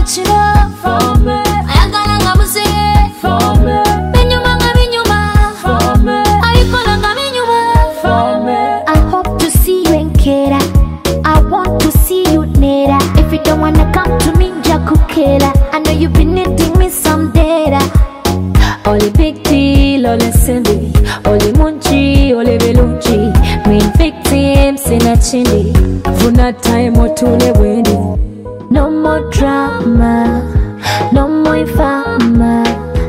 chino for me. Ayagala nga buzibe for me. Binyuma nga binyuma for me. Ayikola nga binyuma for me. I hope to see you in Kera. I want to see you nera. If you don't wanna come to me, Jakukela. I know you've been needing me some data. Ole big deal, ole simbi, ole munchi, ole belunchi. Main victims in a chindi. Funa time otune wendi. No more drama, no more fama.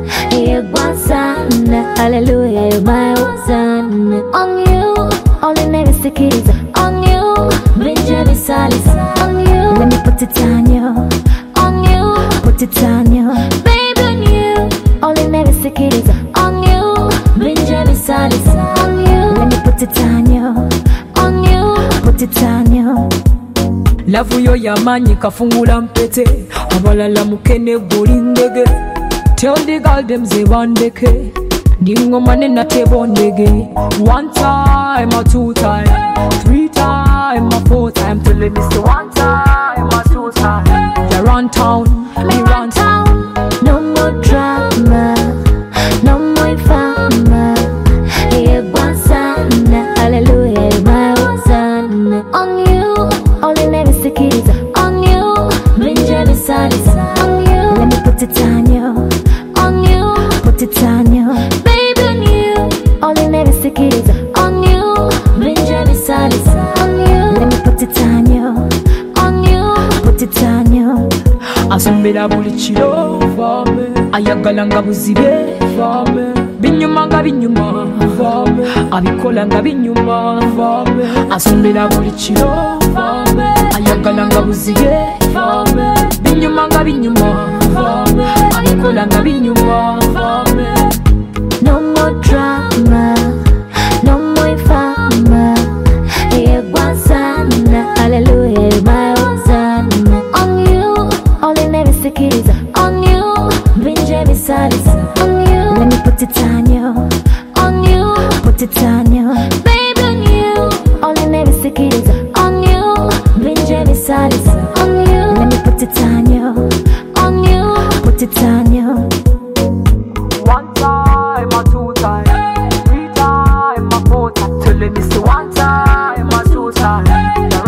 Yegwasana, hallelujah, you're my Hosanna. On you, all in every secret. On you, Benjamin Salis. On you, let me put it on you. On you, put it on you. Baby, on you, all in every secret. On you, Benjamin Salis. On you, let me put it on you. On you, put it on you. Lavu yo yamanyi kafungula mpete. Abalala mukene bulindege. Tell the girl them zebandeke. Dingo manena tebondege. One time or two time, three time or four time. Till they miss the one time or two time. You run town, me run town. No more drama, no more fama. Yegwasana, hallelujah, my Hosanna. On you, all in every secret. On you, Benjamin Salis. On you, let me put it on you. On you, put it on you. Baby, on you, all in every secret. On you, Benjamin Salis. On you, let me put it on you. On you, put it on you. Asumbira buli chiro for me. Ayagala nga buzibe for me. Binyuma nga binyuma for me. Abikola nga binyuma for me. Asumbira buli chiro for me. Ayagala nga buzibe for me. Binyuma nga binyuma for me. Abikola nga binyuma for me. No more drama, no more fama. Yegwasana, hallelujah, my Hosanna. On you, all in every secret. On you, Benjamin Salis. On you, let me put it on you. On you, put it on you. Baby, on you, all in every secret. On you, Benjamin Salis. On you, let me put it on you. On you, put it on you. One time or two time, three time or four time. Till they miss the one time or two time.